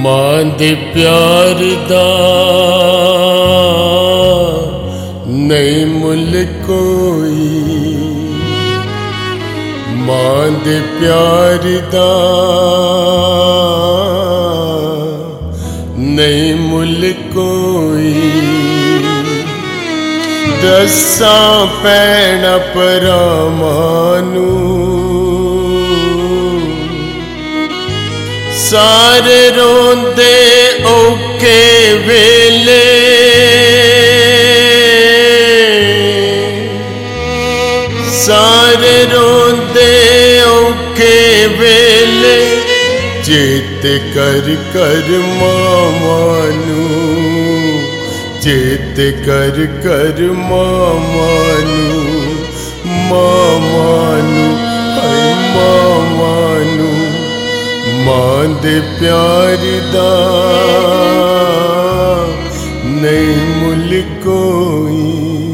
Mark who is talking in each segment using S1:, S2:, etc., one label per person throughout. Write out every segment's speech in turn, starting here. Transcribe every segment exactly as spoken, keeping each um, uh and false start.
S1: मां दे प्यार दा नहीं मुल कोई, मां दे प्यार दा नहीं मुल कोई। दसा पैना परामानू सारे रोंदे औखे वेले, सारे रोंदे औखे वेले। चेत कर कर मामानू, चेत कर कर मामानू, मामानू हाय मामानू। मां दे प्यार दा नहीं मुल कोई।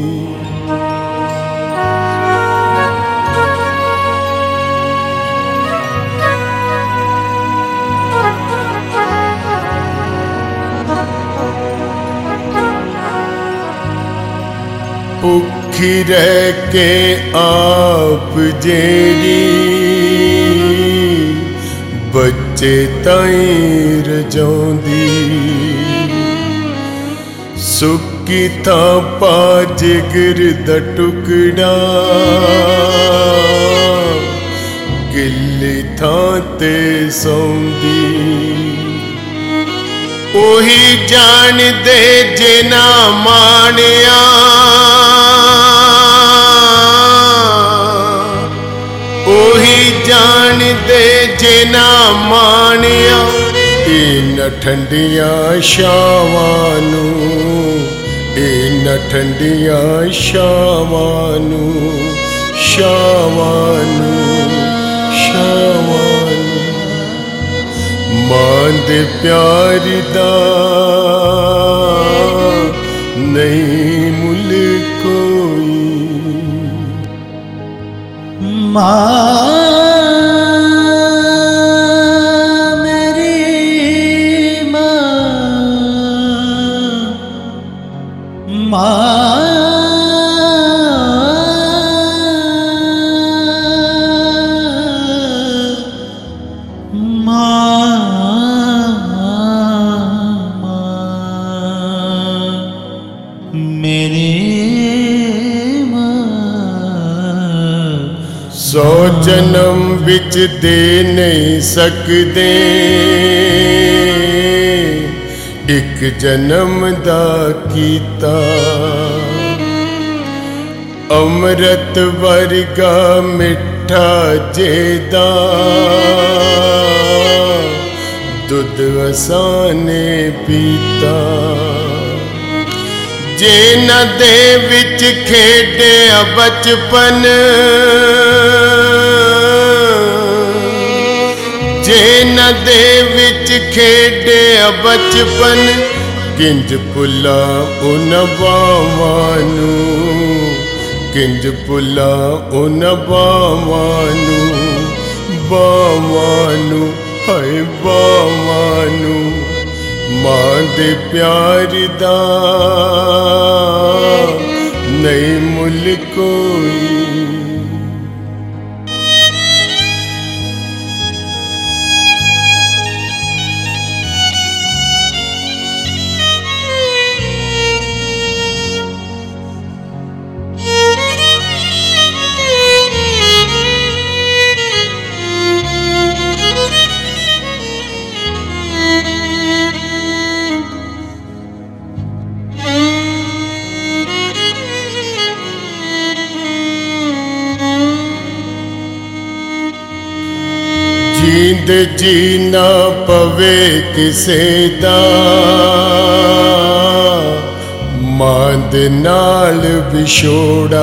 S1: भुखी रह के आप जेड़ी बच्चे ताईं रजाउंदी, सुक्की थां पा जिगर दा टुकड़ा, गिल्ली थां ते सौंदी। ओही जान दे जिना माणिया, ओही जान दे जिना माणिया। इन ठंडिया शावानू, इन ठंडिया शावानू, शावानू शावानू। मां दे प्यार दा नहीं मुल कोई।
S2: मां मेरी मां, मां
S1: सौ जन्म बिच दे नहीं सकदे, एक जन्म दा कीता। अमृत वर्गा मिठा जेदा, दुध असाने पीता। जे न दे विच खेडे बचपन, जे न दे विच खेडे बचपन। किंज भुला उन बावानू, किंज भुला उन बावानू, बावानू हाय बावानू। मां दे प्यार दा नहीं मुल कोई। जींद जीना पवे किसे दा, मां दे नाल विछोड़ा।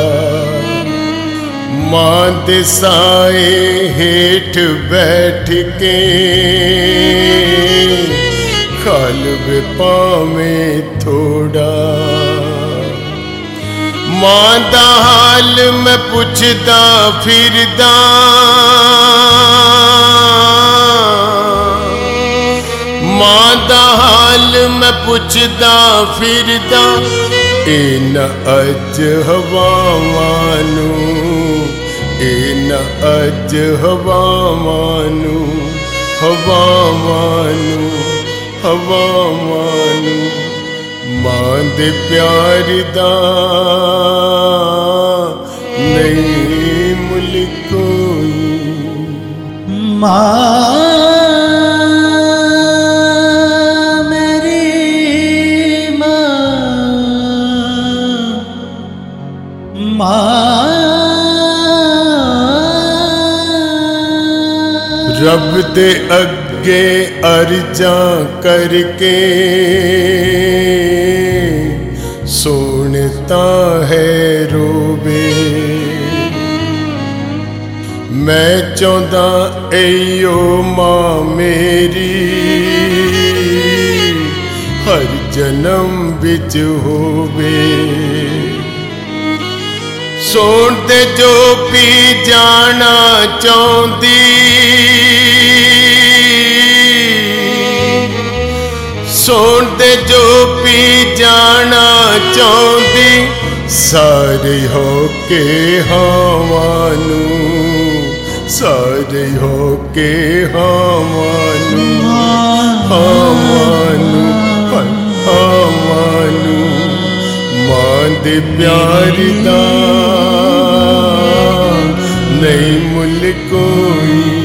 S1: मां दे साए हेठ बैठ के खाल वे पावें थोड़ा। मां दा हाल मैं पुछदा फिरदा, ਪੁੱਛਦਾ ਫਿਰਦਾ ਇਹਨਾਂ ਅੱਜ ਹਵਾਵਾਂ ਨੂੰ, ਇਹਨਾਂ ਅੱਜ ਹਵਾਵਾਂ ਨੂੰ, ਹਵਾਵਾਂ ਨੂੰ, ਹਵਾਵਾਂ ਨੂੰ। ਮਾਂ ਦੇ ਪਿਆਰ ਦਾ ਨਹੀਂ ਮੁੱਲ ਕੋਈ।
S2: ਮਾਂ ਮੇਰੀ ਮਾਂ, ਮਾਂ
S1: ਰੱਬ ਦੇ ਅੱਗੇ ਅਰਜ਼ਾਂ ਕਰਕੇ ਸੁਣਤਾ ਹੈ ਰੋਵੇ। ਮੈਂ ਚਾਹੁੰਦਾ ਏਓ ਮਾਂ ਮੇਰੀ ਹਰ ਜਨਮ ਵਿੱਚ ਹੋਵੇ। ਸੋਣ ਤੇ ਜੋ ਪੀ ਜਾਣਾ ਚਾਹੁੰਦੀ, ਸੋਣ ਤੇ ਜੋ ਪੀ ਜਾਣਾ ਚਾਹੁੰਦੀ, ਸਾਰੇ ਹੋ ਕੇ ਹਾਵਾਂ ਨੂੰ, ਸਾਰੇ ਹੋ ਕੇ ਹਾਵਾਂ ਨੂੰ, ਹਾਵਾਂ ਨੂੰ, ਹਾਵਾਂ ਨੂੰ। ਮਾਂ ਦੇ ਪਿਆਰ ਦਾ ਨਹੀਂ ਮੁੱਲ ਕੋਈ।